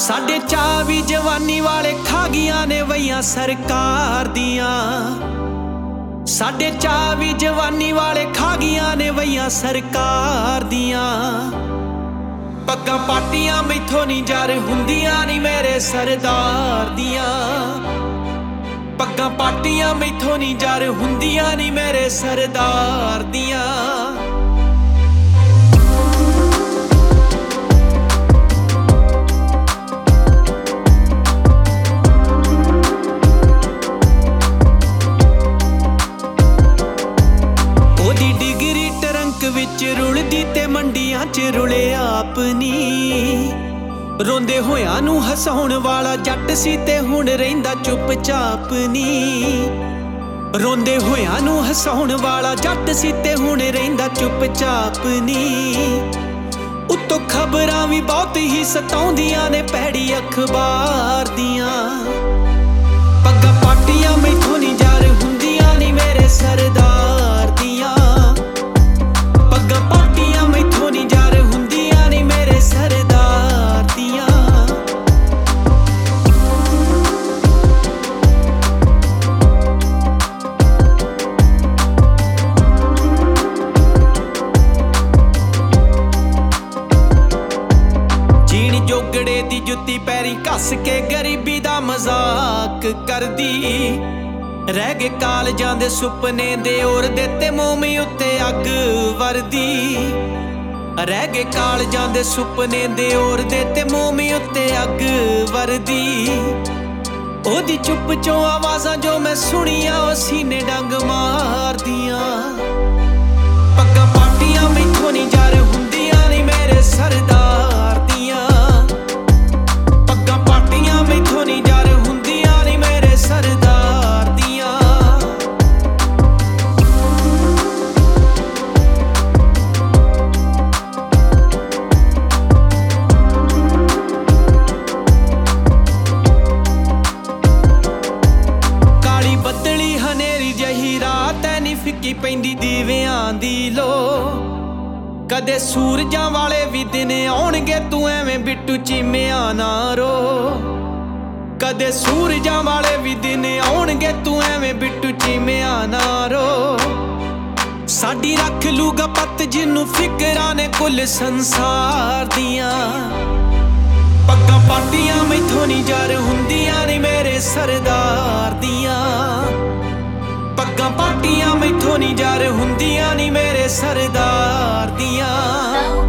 साडे चाह भी जवानी वाले खा गईयां ने वईयां सरकार दियां। साडे चाह भी जवानी वाले खा गईयां ने वईयां सरकार दियां। पग्गां पाटियां मैथों नी जार हुंदियां नी मेरे सरदार दियां। पग्गां पाटियां मैथों नी जार हुंदियां नी मेरे सरदार दियां। डिग्री टरंक विच रुलदी ते मंडियां च रुले आपनी। रोंदे होयां नू हसाउण वाला जट सी ते हुण रहिंदा चुपचाप नी। रोंदे होयां नू हसाउण वाला जट सी ते हुण रहिंदा चुपचाप नी। उत्तों खबरां भी बहुत ही सताउंदियां ने भैड़ी अखबार दियां। पग्गां पाटियां मैथों नी जार हुंदियां नी मेरे सरदार दियां। पग्गां पाटियां मैथों नी जार हुंदियां नी मेरे सरदार दियां। जीण जोगड़े दी जुत्ती पैरी कस के गरीबी दा मजाक करदी। रह गए कालजां दे सुपने दे ओर देते मोमी उत्ते अग वरदी। रह गए कालजां दे सुपने दे ओर देते मोमी उत्ते अग वरदी। ओदी चुप चों आवाज़ां जो मैं सुनियां ओ सीने डंग मार दियां। पग्गां पाटियां मैथों नी जार हुंदियां नी मेरे सरदार दियां। पग्गां पाटियां मैथों नी जार हुंदियां नी मेरे सरदार दियां। काली बदली हनेरी जही रात ऐ नी फिक्की पैंदी दीवियां दी लो। कदे सूरजां वाले भी दिन आउणगे तू एवें बिट्टू चीमिया ना रो। कदे सूरजां वाले भी दिन आउणगे तू एवें बिट्टू चीमिया ना रो। साडी रख लूगा पत जिन्नू फिकरां ने कुल संसार दियां। पग्गां पाटियां मैथों नी जार हुंदियां नी मेरे सरदार दियां। पग्गां पाटियां मैथों नी जार हुंदियां नी मेरे सरदार दियां।